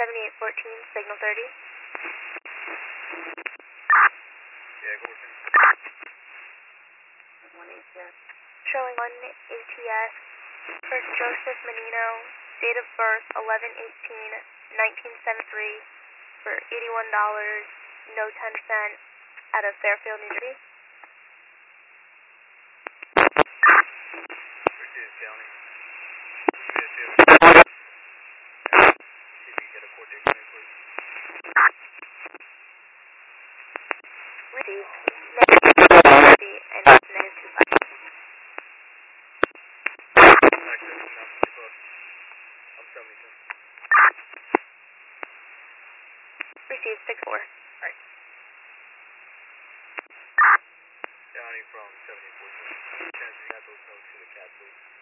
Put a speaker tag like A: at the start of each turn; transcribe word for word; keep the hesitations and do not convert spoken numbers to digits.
A: seventy-eight fourteen, signal thirty.
B: Yeah, go with
A: one A T S. Showing one A T S for Joseph Menino, date of birth eleven eighteen nineteen seventy-three, for eighty-one dollars, no ten cent, out of Fairfield, New Jersey.
B: Received, County. Fairfield. See if you can get a court date for me, please.
A: Received. Negative thirty and negative two five.
B: Access, not twenty-four. I'm seventy-two.
A: Received six four. Alright.
B: County from seventy-eight fourteen. Chance you got those notes to the cat, please.